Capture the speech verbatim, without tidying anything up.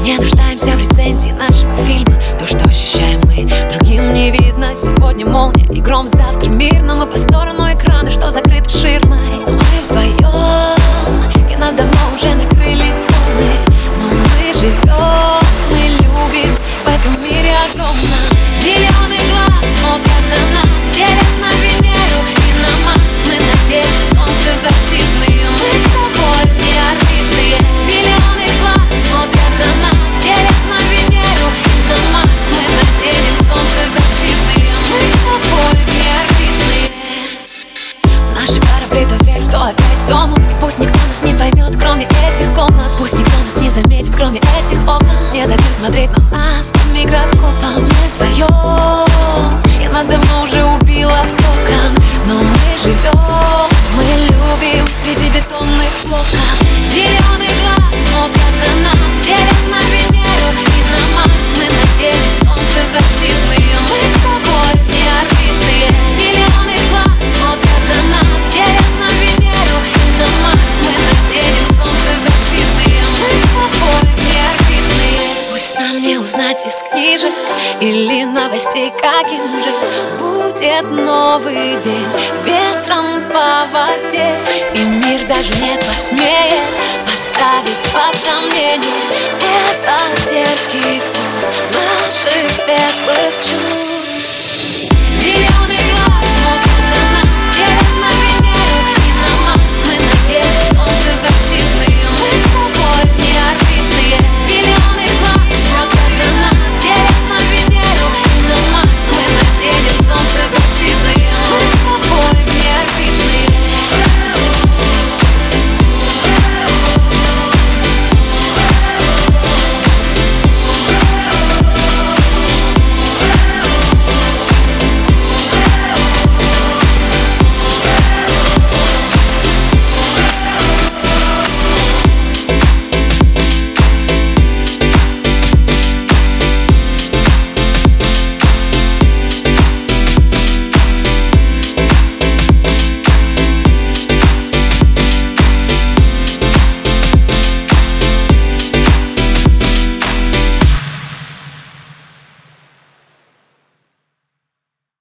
не нуждаемся в рецензии нашего фильма. То, что ощущаем мы, другим не видно. Сегодня молния и гром, завтра мир. Но мы по сторону экрана, что закрыты ширмой. Мы вдвоем, и нас давно уже накрыли волны. Но мы живем, мы любим в этом мире огромном. Миллионы глаз смотрят на нас, делят на Венеру и на Марс. Мы на теле солнцезащитные, мы с тобой неорбитные. Миллионы глаз смотрят на нас, делят на Венеру и на Марс. Мы на теле солнцезащитные, мы с тобой неорбитные. Наши корабли то вверх, то опять тонут. И пусть никто нас не поймет, кроме этих комнат. Пусть никто нас не заметит, кроме этих окон. Не дадим смотреть на нас под микроскопом. Мы вдвоем, и нас давно уже убило током. Но мы живем, мы любим среди бетонных блоков. Миллионы глаз смотрят на нас, делят на Венеру и на Марс. Мы на теле солнцезащитные, мы с тобой неорбитные. Миллионы глаз смотрят на нас, делят на Венеру и на Марс. Мы на теле солнцезащитные, мы с тобой неорбитные. Пусть нам не узнать из книжек или новостей, каким же будет новый день ветром по воде. И мир даже не посмеет